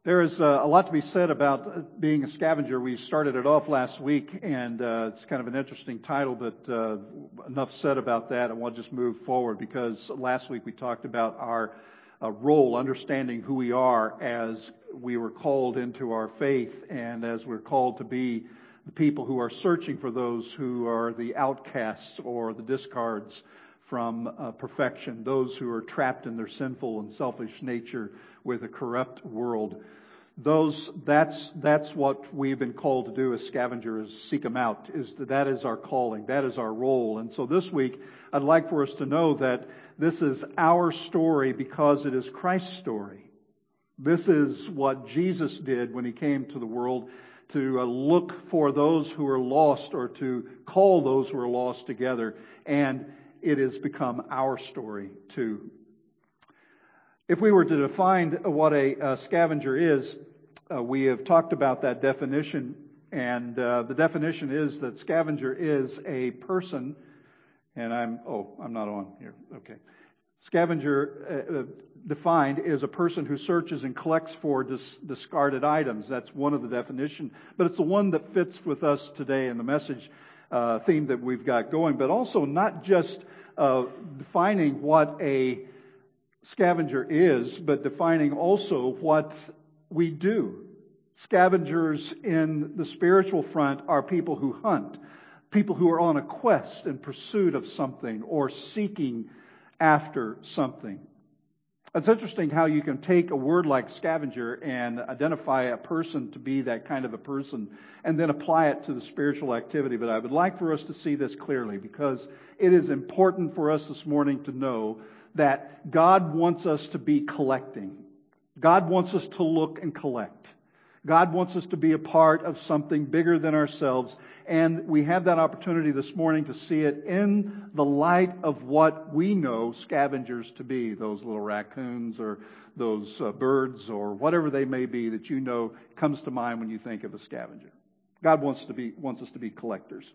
There is a lot to be said about being a scavenger. We started it off last week, and it's kind of an interesting title, but enough said about that. I want to just move forward because last week we talked about our role, understanding who we are as we were called into our faith and as we're called to be the people who are searching for those who are the outcasts or the discards from perfection, those who are trapped in their sinful and selfish nature with a corrupt world. That's what we've been called to do as scavengers, seek them out. That is our calling. That is our role. And so this week, I'd like for us to know that this is our story because it is Christ's story. This is what Jesus did when He came to the world, to look for those who are lost or to call those who are lost together. And it has become our story too. If we were to define what a scavenger is, we have talked about that definition, and the definition is that scavenger is a person, and I'm not on here, okay. Scavenger, defined, is a person who searches and collects for discarded items. That's one of the definitions, but it's the one that fits with us today in the message theme that we've got going, but also not just defining what a scavenger is, but defining also what we do. Scavengers in the spiritual front are people who hunt, people who are on a quest in pursuit of something or seeking after something. It's interesting how you can take a word like scavenger and identify a person to be that kind of a person and then apply it to the spiritual activity. But I would like for us to see this clearly because it is important for us this morning to know that God wants us to be collecting. God wants us to look and collect. God wants us to be a part of something bigger than ourselves. And we have that opportunity this morning to see it in the light of what we know scavengers to be. Those little raccoons or those birds or whatever they may be that you know comes to mind when you think of a scavenger. God wants us to be collectors.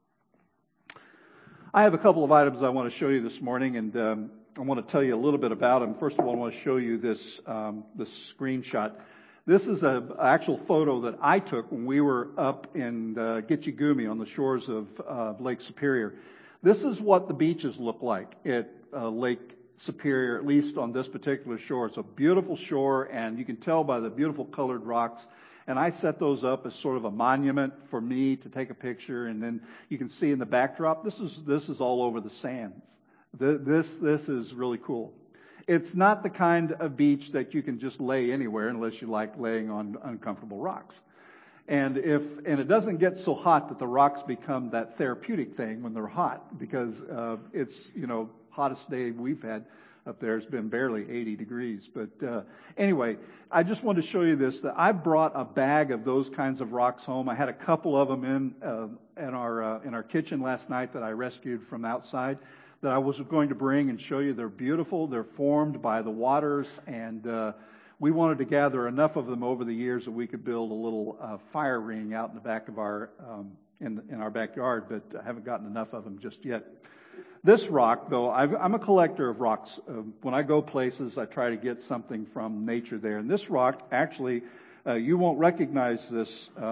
I have a couple of items I want to show you this morning, and I want to tell you a little bit about them. First of all, I want to show you this screenshot. This is an actual photo that I took when we were up in Gitchigumi on the shores of Lake Superior. This is what the beaches look like at Lake Superior, at least on this particular shore. It's a beautiful shore, and you can tell by the beautiful colored rocks. And I set those up as sort of a monument for me to take a picture, and then you can see in the backdrop, this is all over the sands. This is really cool. It's not the kind of beach that you can just lay anywhere unless you like laying on uncomfortable rocks. And it doesn't get so hot that the rocks become that therapeutic thing when they're hot, because it's, hottest day we've had up there has been barely 80 degrees. But anyway, I just wanted to show you this, that I brought a bag of those kinds of rocks home. I had a couple of them in our kitchen last night that I rescued from outside that I was going to bring and show you. They're beautiful. They're formed by the waters, and we wanted to gather enough of them over the years that we could build a little fire ring out in the back of our in our backyard, but I haven't gotten enough of them just yet. This rock, though, I'm a collector of rocks. When I go places, I try to get something from nature there. And this rock, actually, you won't recognize this,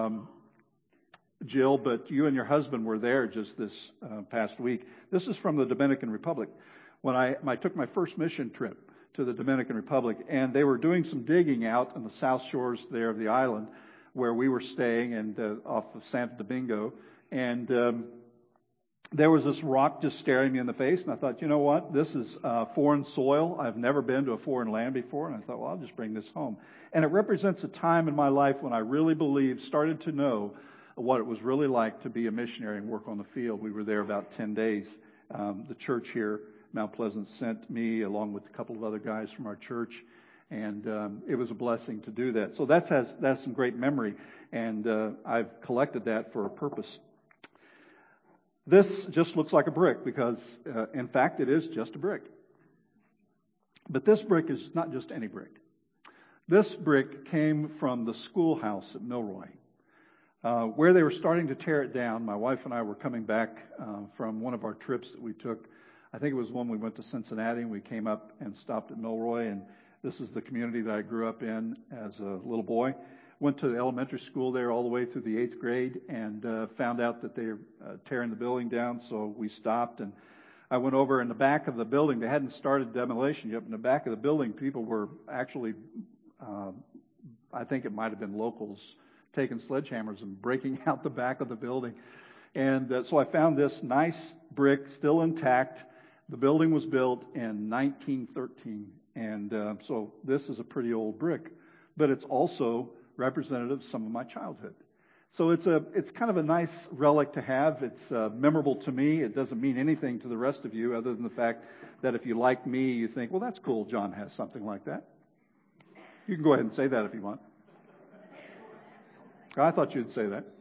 Jill, but you and your husband were there just this past week. This is from the Dominican Republic. When I took my first mission trip to the Dominican Republic, and they were doing some digging out on the south shores there of the island where we were staying, and off of Santo Domingo, and there was this rock just staring me in the face, and I thought, you know what? This is foreign soil. I've never been to a foreign land before, and I thought, well, I'll just bring this home. And it represents a time in my life when I really started to know what it was really like to be a missionary and work on the field. We were there about 10 days. The church here, Mount Pleasant, sent me along with a couple of other guys from our church, and it was a blessing to do that. So that's some great memory, and I've collected that for a purpose. This just looks like a brick because, in fact, it is just a brick. But this brick is not just any brick. This brick came from the schoolhouse at Milroy, where they were starting to tear it down. My wife and I were coming back from one of our trips that we took. I think it was one we went to Cincinnati, and we came up and stopped at Milroy, and This is the community that I grew up in as a little boy. Went to the elementary school there all the way through the 8th grade, and found out that they were tearing the building down, so we stopped. And I went over in the back of the building. They hadn't started demolition yet. In the back of the building, people were actually, I think it might have been locals, taking sledgehammers and breaking out the back of the building. And so I found this nice brick still intact. The building was built in 1913. And so this is a pretty old brick. But it's also representative of some of my childhood. So it's kind of a nice relic to have. It's memorable to me. It doesn't mean anything to the rest of you other than the fact that if you like me, you think, well, that's cool, John has something like that. You can go ahead and say that if you want. I thought you'd say that.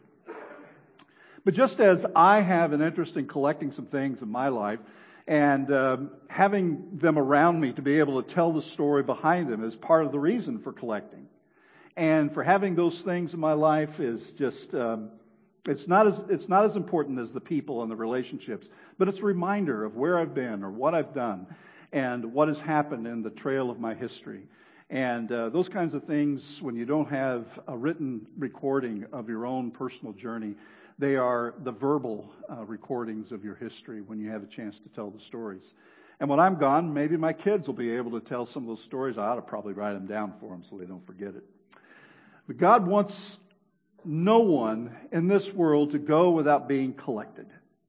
But just as I have an interest in collecting some things in my life, and having them around me to be able to tell the story behind them is part of the reason for collecting. And for having those things in my life is just, it's not as important as the people and the relationships, but it's a reminder of where I've been or what I've done and what has happened in the trail of my history. And those kinds of things, when you don't have a written recording of your own personal journey, they are the verbal recordings of your history when you have a chance to tell the stories. And when I'm gone, maybe my kids will be able to tell some of those stories. I ought to probably write them down for them so they don't forget it. But God wants no one in this world to go without being collected.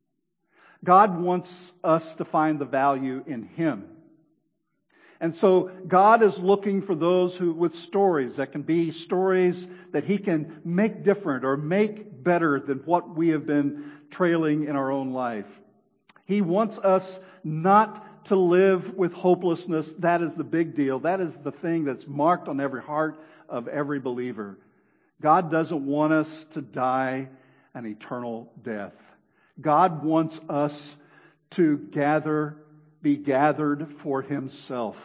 God wants us to find the value in Him. And so God is looking for those who, with stories that can be stories that He can make different or make better than what we have been trailing in our own life. He wants us not to live with hopelessness. That is the big deal. That is the thing that's marked on every heart of every believer. God doesn't want us to die an eternal death. God wants us to be gathered for Himself.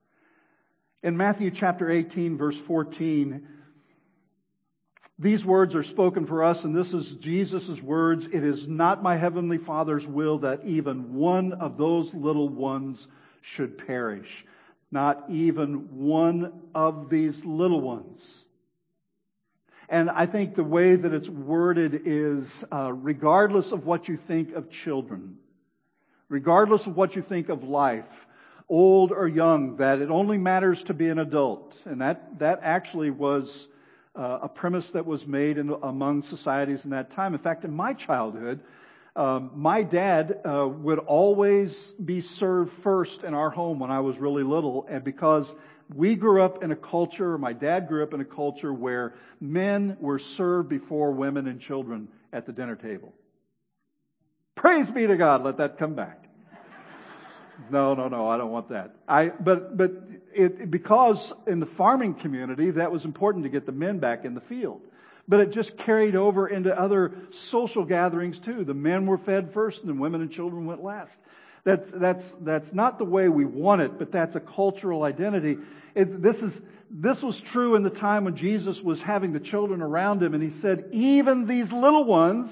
In Matthew chapter 18, verse 14, these words are spoken for us, and this is Jesus' words. It is not my heavenly Father's will that even one of those little ones should perish. Not even one of these little ones. And I think the way that it's worded is, regardless of what you think of children, regardless of what you think of life, old or young, that it only matters to be an adult. And that actually was a premise that was made among societies in that time. In fact, in my childhood, my dad would always be served first in our home when I was really little, and because we grew up in a culture, my dad grew up in a culture where men were served before women and children at the dinner table. Praise be to God, let that come back. No, I don't want that. Because in the farming community, that was important to get the men back in the field. But it just carried over into other social gatherings too. The men were fed first and the women and children went last. That's not the way we want it, but that's a cultural identity. This was true in the time when Jesus was having the children around Him, and He said, even these little ones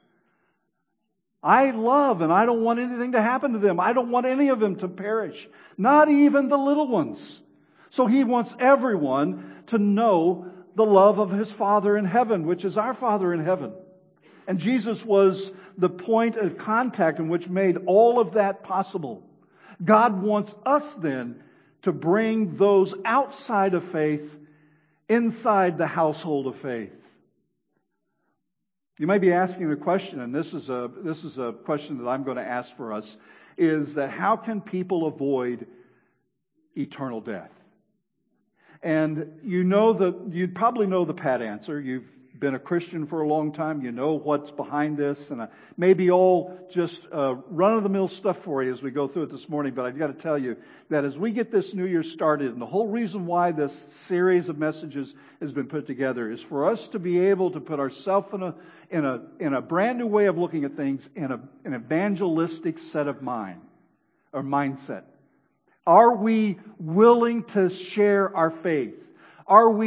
I love, and I don't want anything to happen to them. I don't want any of them to perish. Not even the little ones. So He wants everyone to know the love of His Father in heaven, which is our Father in heaven. And Jesus was the point of contact in which made all of that possible. God wants us then to bring those outside of faith inside the household of faith. You may be asking the question, and this is a question that I'm going to ask for us, is that how can people avoid eternal death? And you'd probably know the pat answer. You've been a Christian for a long time. You know what's behind this, and maybe all just run-of-the-mill stuff for you as we go through it this morning. But I've got to tell you that as we get this new year started, and the whole reason why this series of messages has been put together is for us to be able to put ourselves in a brand new way of looking at things, in an evangelistic set of mind or mindset. Are we willing to share our faith? Are we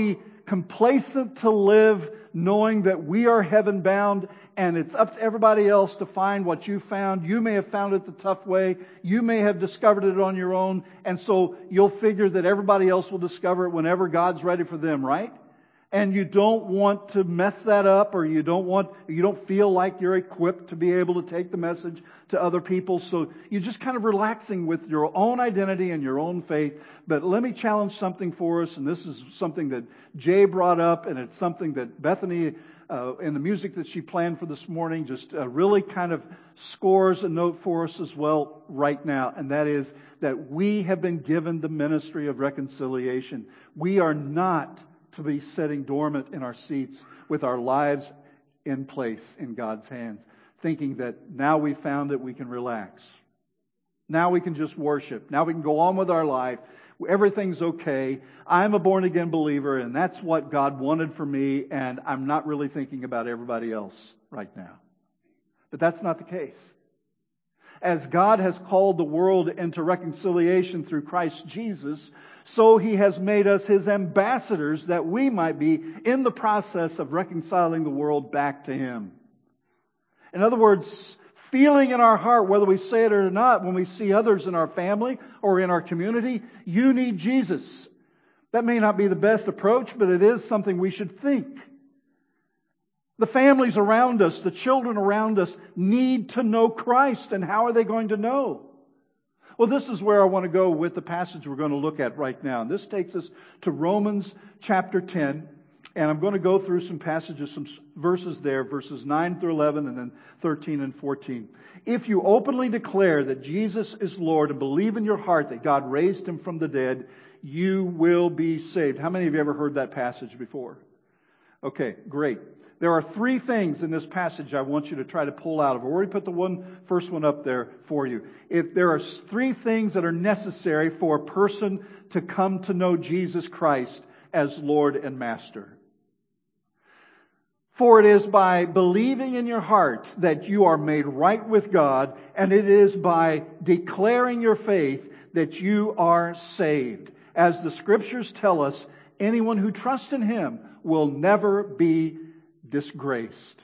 complacent to live knowing that we are heaven bound and it's up to everybody else to find what you found. You may have found it the tough way. You may have discovered it on your own. And so you'll figure that everybody else will discover it whenever God's ready for them, right? And you don't want to mess that up, or you don't feel like you're equipped to be able to take the message to other people. So you're just kind of relaxing with your own identity and your own faith. But let me challenge something for us, and this is something that Jay brought up, and it's something that Bethany, in the music that she planned for this morning, just really kind of scores a note for us as well right now. And that is that we have been given the ministry of reconciliation. We are not to be sitting dormant in our seats with our lives in place in God's hands, thinking that now we found it, we can relax. Now we can just worship. Now we can go on with our life. Everything's okay. I'm a born-again believer, and that's what God wanted for me, and I'm not really thinking about everybody else right now. But that's not the case. As God has called the world into reconciliation through Christ Jesus, so He has made us His ambassadors that we might be in the process of reconciling the world back to Him. In other words, feeling in our heart, whether we say it or not, when we see others in our family or in our community, you need Jesus. That may not be the best approach, but it is something we should think. The families around us, the children around us need to know Christ, and how are they going to know? Well, this is where I want to go with the passage we're going to look at right now. And this takes us to Romans chapter 10. And I'm going to go through some passages, some verses there, verses 9 through 11 and then 13 and 14. If you openly declare that Jesus is Lord and believe in your heart that God raised Him from the dead, you will be saved. How many of you ever heard that passage before? Okay, great. There are three things in this passage I want you to try to pull out. I've already put the first one up there for you. If there are three things that are necessary for a person to come to know Jesus Christ as Lord and Master. For it is by believing in your heart that you are made right with God, and it is by declaring your faith that you are saved. As the Scriptures tell us, anyone who trusts in Him will never be disgraced.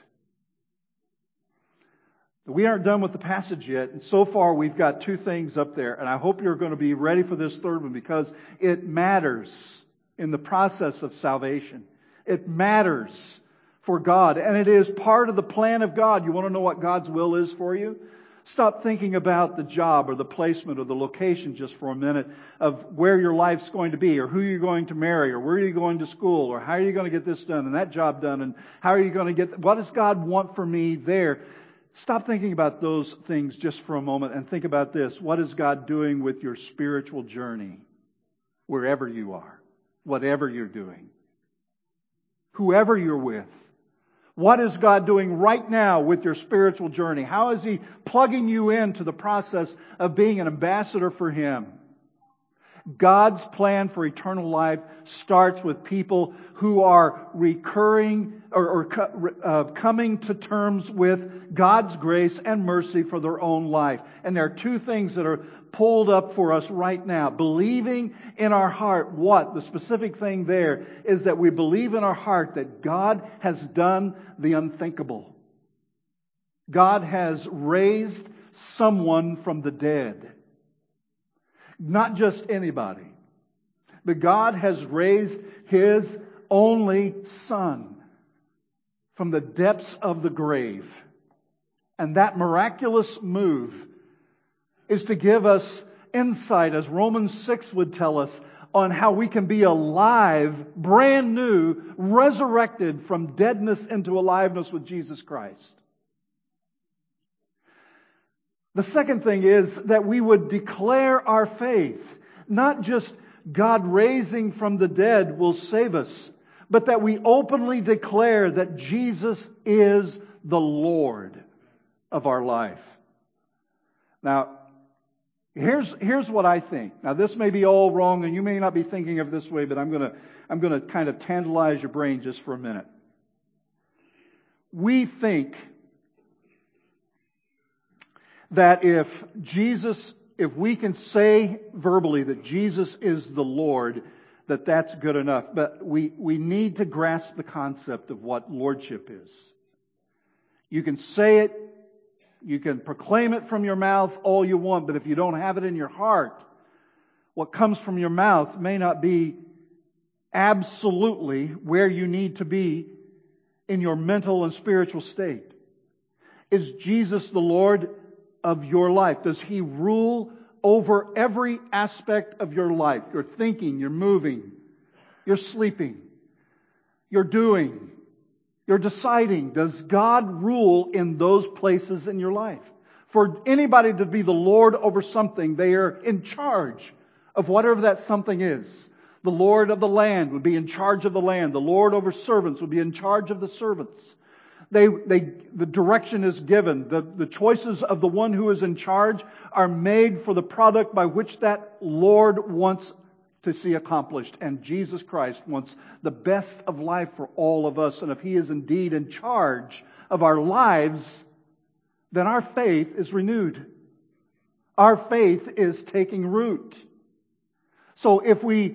We aren't done with the passage yet, and so far we've got two things up there, and I hope you're going to be ready for this third one because it matters in the process of salvation. It matters for God, and it is part of the plan of God. You want to know what God's will is for you? Stop thinking about the job or the placement or the location just for a minute of where your life's going to be, or who you're going to marry, or where you're going to school, or how are you going to get this done and that job done, and how are you going to get, what does God want for me there? Stop thinking about those things just for a moment and think about this. What is God doing with your spiritual journey? Wherever you are, whatever you're doing, whoever you're with. What is God doing right now with your spiritual journey? How is He plugging you into the process of being an ambassador for Him? God's plan for eternal life starts with people who are recurring or coming to terms with God's grace and mercy for their own life. And there are two things that are pulled up for us right now. Believing in our heart what? The specific thing there is that we believe in our heart that God has done the unthinkable. God has raised someone from the dead. Not just anybody. But God has raised His only Son from the depths of the grave. And that miraculous move is to give us insight, as Romans 6 would tell us, on how we can be alive, brand new, resurrected from deadness into aliveness with Jesus Christ. The second thing is that we would declare our faith. Not just God raising from the dead will save us, but that we openly declare that Jesus is the Lord of our life. Now, here's what I think. Now, this may be all wrong, and you may not be thinking of it this way, but I'm going to kind of tantalize your brain just for a minute. We think that if we can say verbally that Jesus is the Lord, that that's good enough. But we need to grasp the concept of what lordship is. You can say it, you can proclaim it from your mouth all you want, but if you don't have it in your heart, what comes from your mouth may not be absolutely where you need to be in your mental and spiritual state. Is Jesus the Lord of your life? Does He rule over every aspect of your life? Your thinking, your moving, your sleeping, your doing, your deciding. Does God rule in those places in your life? For anybody to be the Lord over something, they are in charge of whatever that something is. The Lord of the land would be in charge of the land. The Lord over servants would be in charge of the servants. The direction is given. The choices of the one who is in charge are made for the product by which that Lord wants to see accomplished. And Jesus Christ wants the best of life for all of us. And if He is indeed in charge of our lives, then our faith is renewed. Our faith is taking root. So if we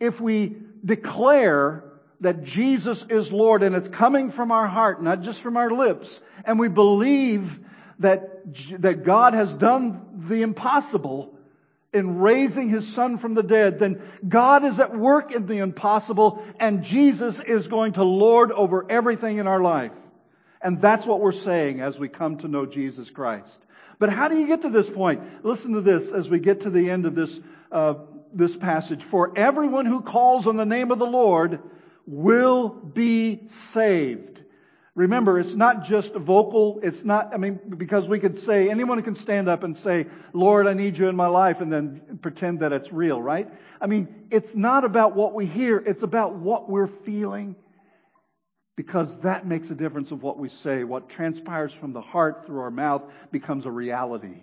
declare that Jesus is Lord, and it's coming from our heart, not just from our lips, and we believe that God has done the impossible in raising His Son from the dead, then God is at work in the impossible, and Jesus is going to lord over everything in our life. And that's what we're saying as we come to know Jesus Christ. But how do you get to this point? Listen to this as we get to the end of this passage. For everyone who calls on the name of the Lord will be saved. Remember, it's not just vocal. It's not, because we could say, anyone can stand up and say, Lord, I need you in my life, and then pretend that it's real, right? It's not about what we hear. It's about what we're feeling. Because that makes a difference of what we say. What transpires from the heart through our mouth becomes a reality.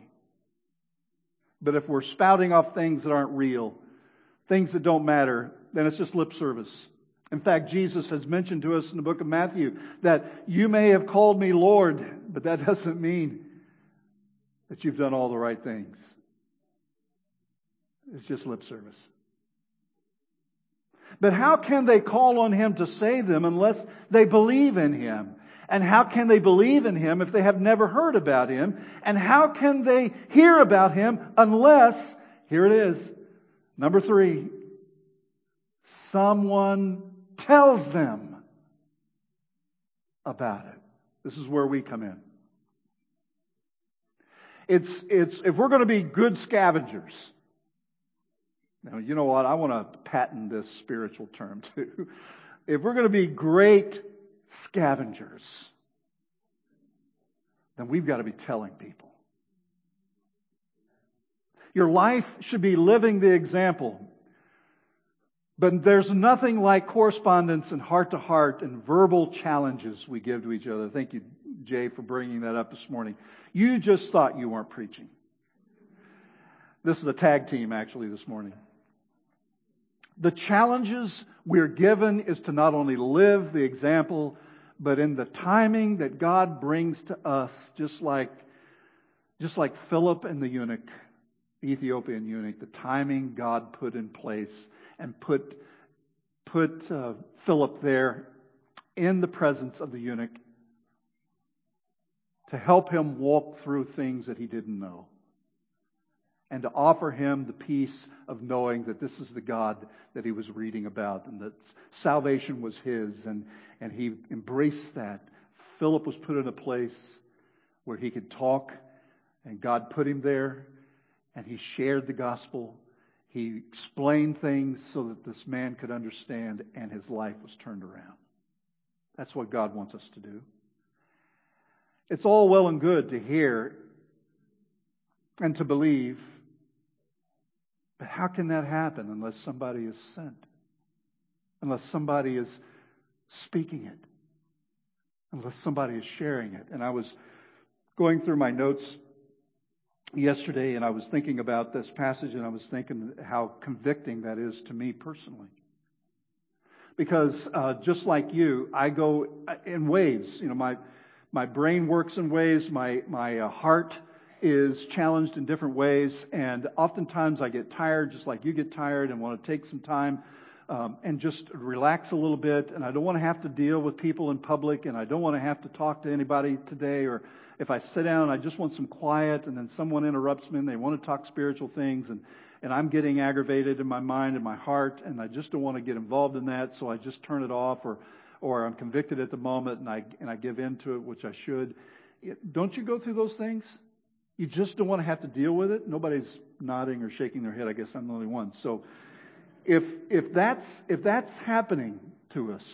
But if we're spouting off things that aren't real, things that don't matter, then it's just lip service. In fact, Jesus has mentioned to us in the book of Matthew that you may have called me Lord, but that doesn't mean that you've done all the right things. It's just lip service. But how can they call on Him to save them unless they believe in Him? And how can they believe in Him if they have never heard about Him? And how can they hear about Him unless, here it is, number 3, someone tells them about it. This is where we come in. It's if we're going to be good scavengers. Now, you know what? I want to patent this spiritual term too. If we're going to be great scavengers, then we've got to be telling people. Your life should be living the example. But there's nothing like correspondence and heart-to-heart and verbal challenges we give to each other. Thank you, Jay, for bringing that up this morning. You just thought you weren't preaching. This is a tag team, actually, this morning. The challenges we're given is to not only live the example, but in the timing that God brings to us, just like Philip and the eunuch, the Ethiopian eunuch, the timing God put in place and put Philip there in the presence of the eunuch to help him walk through things that he didn't know. And to offer him the peace of knowing that this is the God that he was reading about and that salvation was his. And he embraced that. Philip was put in a place where he could talk, and God put him there, and he shared the gospel. He explained things so that this man could understand, and his life was turned around. That's what God wants us to do. It's all well and good to hear and to believe, but how can that happen unless somebody is sent? Unless somebody is speaking it? Unless somebody is sharing it? And I was going through my notes yesterday, and I was thinking about this passage, and I was thinking how convicting that is to me personally. Because just like you, I go in waves. You know, my brain works in ways. My heart is challenged in different ways, and oftentimes I get tired, just like you get tired, and want to take some time and just relax a little bit. And I don't want to have to deal with people in public, and I don't want to have to talk to anybody today. Or if I sit down, I just want some quiet, and then someone interrupts me and they want to talk spiritual things, and I'm getting aggravated in my mind and my heart, and I just don't want to get involved in that, so I just turn it off, or I'm convicted at the moment and I give in to it, which I should. Don't you go through those things? You just don't want to have to deal with it. Nobody's nodding or shaking their head. I guess I'm the only one. So if that's happening to us,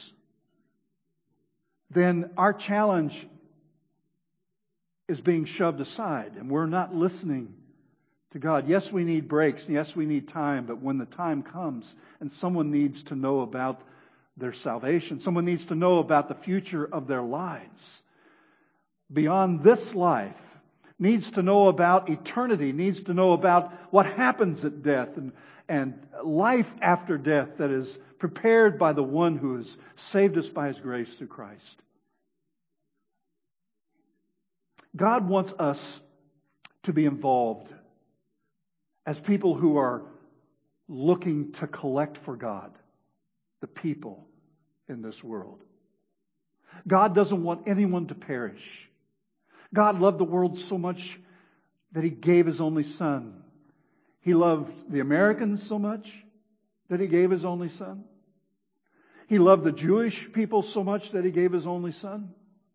then our challenge is being shoved aside, and we're not listening to God. Yes, we need breaks. Yes, we need time. But when the time comes and someone needs to know about their salvation, someone needs to know about the future of their lives beyond this life, needs to know about eternity, needs to know about what happens at death and life after death that is prepared by the one who has saved us by His grace through Christ. God wants us to be involved as people who are looking to collect for God the people in this world. God doesn't want anyone to perish. God loved the world so much that He gave His only Son. He loved the Americans so much that He gave His only Son. He loved the Jewish people so much that He gave His only Son.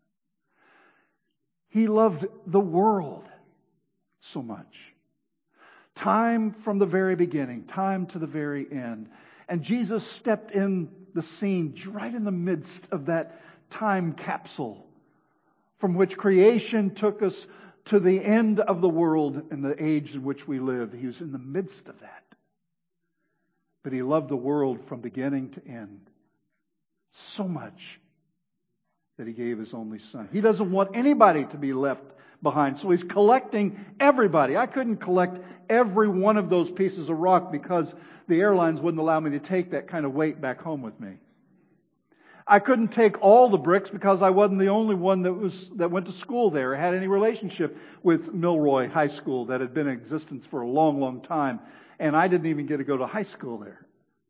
He loved the world so much. Time from the very beginning, time to the very end. And Jesus stepped in the scene right in the midst of that time capsule from which creation took us to the end of the world and the age in which we live. He was in the midst of that. But He loved the world from beginning to end so much that He gave His only Son. He doesn't want anybody to be left behind. So He's collecting everybody. I couldn't collect every one of those pieces of rock because the airlines wouldn't allow me to take that kind of weight back home with me. I couldn't take all the bricks because I wasn't the only one that went to school there or had any relationship with Milroy High School that had been in existence for a long, long time. And I didn't even get to go to high school there.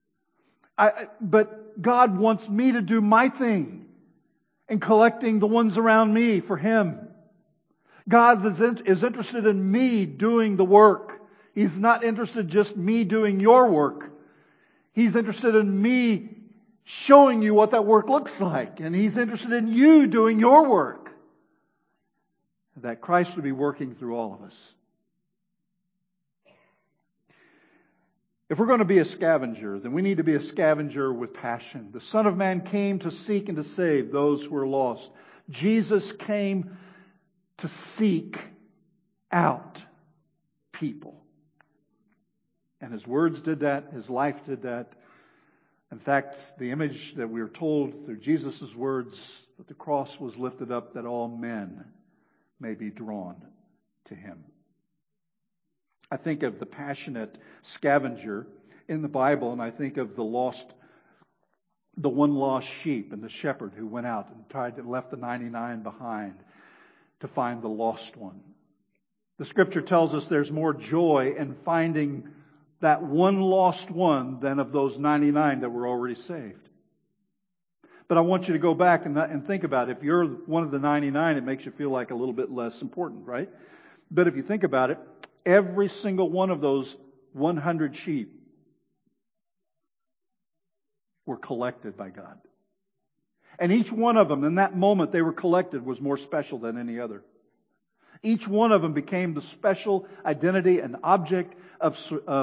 But God wants me to do my thing in collecting the ones around me for Him. God is interested in me doing the work. He's not interested just me doing your work. He's interested in me showing you what that work looks like. And He's interested in you doing your work. That Christ would be working through all of us. If we're going to be a scavenger, then we need to be a scavenger with passion. The Son of Man came to seek and to save those who are lost. Jesus came to seek out people. And His words did that. His life did that. In fact, the image that we are told through Jesus' words, that the cross was lifted up that all men may be drawn to Him. I think of the passionate scavenger in the Bible, and I think of the one lost sheep and the shepherd who went out and left the 99 behind to find the lost one. The Scripture tells us there's more joy in finding that one lost one than of those 99 that were already saved. But I want you to go back and think about it. If you're one of the 99, it makes you feel like a little bit less important, right? But if you think about it, every single one of those 100 sheep were collected by God. And each one of them, in that moment they were collected, was more special than any other. Each one of them became the special identity and object of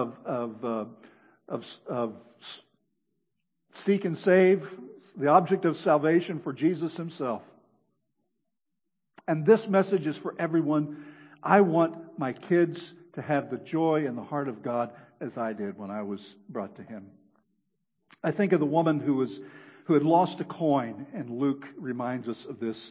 seek and save, the object of salvation for Jesus Himself. And this message is for everyone. I want my kids to have the joy and the heart of God as I did when I was brought to Him. I think of the woman who had lost a coin, and Luke reminds us of this.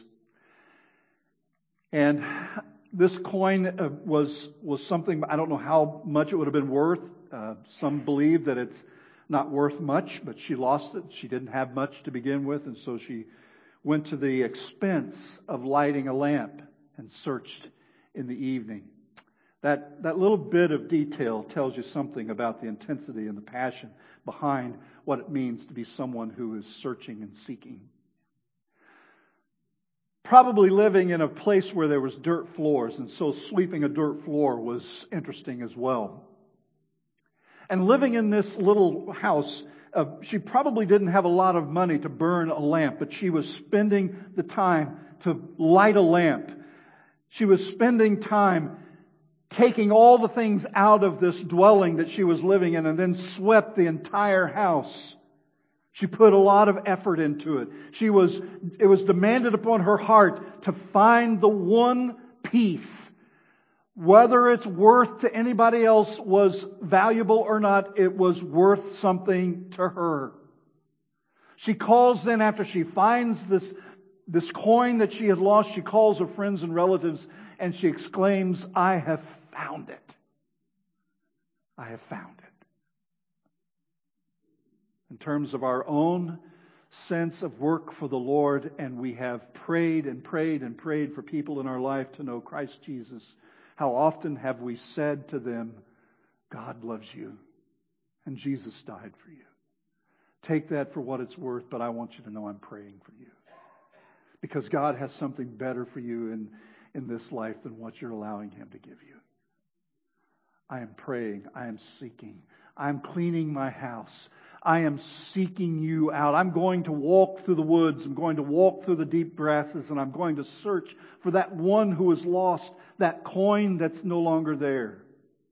And this coin was something, I don't know how much it would have been worth. Some believe that it's not worth much, but she lost it. She didn't have much to begin with, and so she went to the expense of lighting a lamp and searched in the evening. That little bit of detail tells you something about the intensity and the passion behind what it means to be someone who is searching and seeking. Probably living in a place where there was dirt floors, and so sweeping a dirt floor was interesting as well. And living in this little house, she probably didn't have a lot of money to burn a lamp, but she was spending the time to light a lamp. She was spending time taking all the things out of this dwelling that she was living in and then swept the entire house. She put a lot of effort into it. It was demanded upon her heart to find the one piece, whether its worth to anybody else was valuable or not, it was worth something to her. She calls then, after she finds this coin that she had lost, she calls her friends and relatives and she exclaims, "I have found it. I have found it." In terms of our own sense of work for the Lord, and we have prayed and prayed and prayed for people in our life to know Christ Jesus, how often have we said to them, "God loves you and Jesus died for you. Take that for what it's worth, but I want you to know I'm praying for you. Because God has something better for you in this life than what you're allowing Him to give you." I am praying. I am seeking. I am cleaning my house. I am seeking you out. I'm going to walk through the woods. I'm going to walk through the deep grasses, and I'm going to search for that one who is lost, that coin that's no longer there,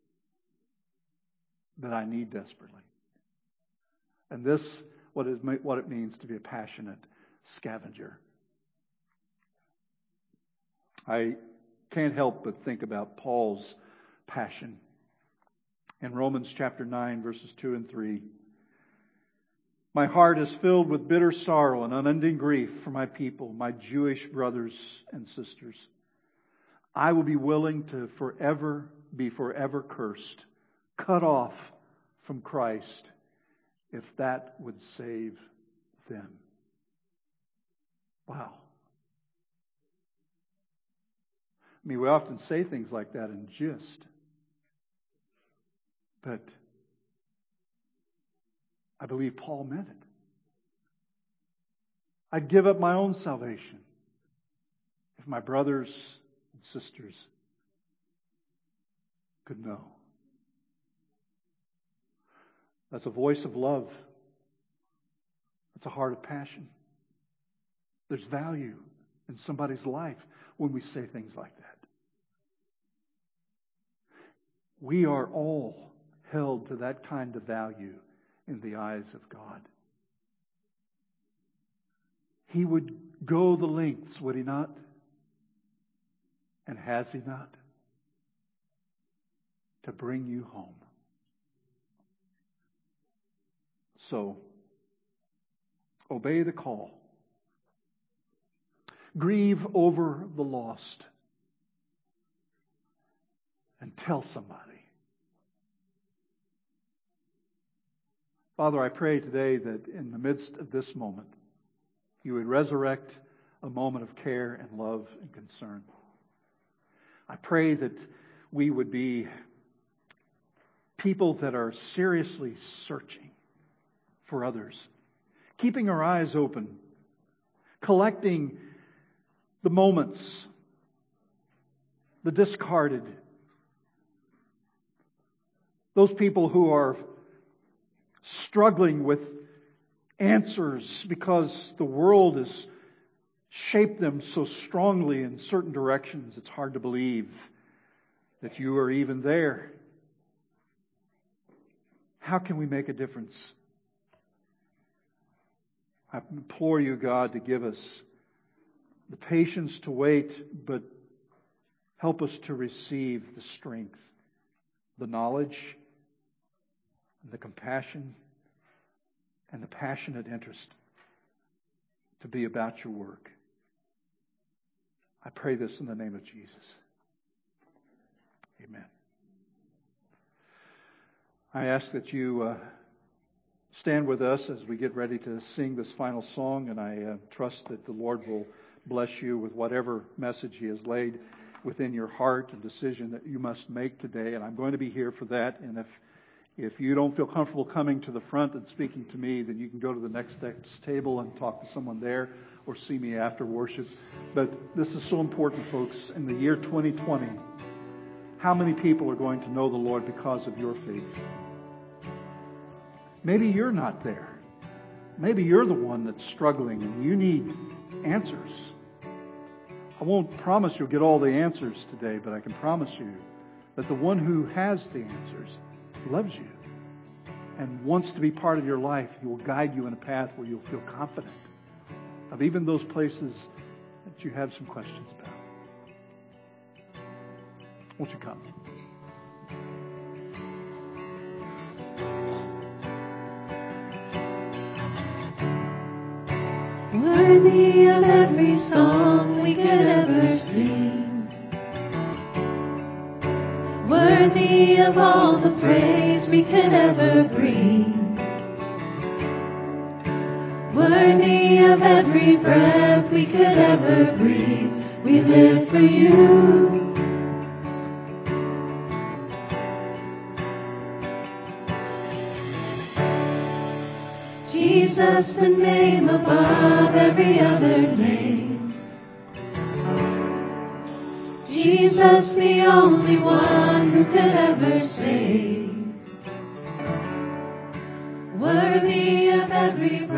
that I need desperately. And this, what it means to be a passionate scavenger. I can't help but think about Paul's passion. In Romans chapter 9, verses 2 and 3, "My heart is filled with bitter sorrow and unending grief for my people, my Jewish brothers and sisters. I will be willing to be forever cursed, cut off from Christ, if that would save them." Wow. I mean, we often say things like that in jest. But I believe Paul meant it. I'd give up my own salvation if my brothers and sisters could know. That's a voice of love. That's a heart of passion. There's value in somebody's life when we say things like that. We are all held to that kind of value in the eyes of God. He would go the lengths, would He not? And has He not? To bring you home. So, obey the call. Grieve over the lost. And tell somebody. Father, I pray today that in the midst of this moment, You would resurrect a moment of care and love and concern. I pray that we would be people that are seriously searching for others, keeping our eyes open, collecting the moments, the discarded, those people who are struggling with answers because the world has shaped them so strongly in certain directions. It's hard to believe that You are even there. How can we make a difference? I implore You, God, to give us the patience to wait, but help us to receive the strength, the knowledge, the compassion, and the passionate interest to be about Your work. I pray this in the name of Jesus. Amen. I ask that you stand with us as we get ready to sing this final song, and I trust that the Lord will bless you with whatever message He has laid within your heart and decision that you must make today. And I'm going to be here for that. And If you don't feel comfortable coming to the front and speaking to me, then you can go to the next table and talk to someone there or see me after worship. But this is so important, folks. In the year 2020, how many people are going to know the Lord because of your faith? Maybe you're not there. Maybe you're the one that's struggling and you need answers. I won't promise you'll get all the answers today, but I can promise you that the one who has the answers loves you and wants to be part of your life. He will guide you in a path where you'll feel confident of even those places that you have some questions about. Won't you come? Worthy of every song we could ever sing, worthy of all the praise we could ever bring, worthy of every breath we could ever breathe. We live for you. Jesus, the name above every other name. Jesus, the only one who could ever save. Worthy of every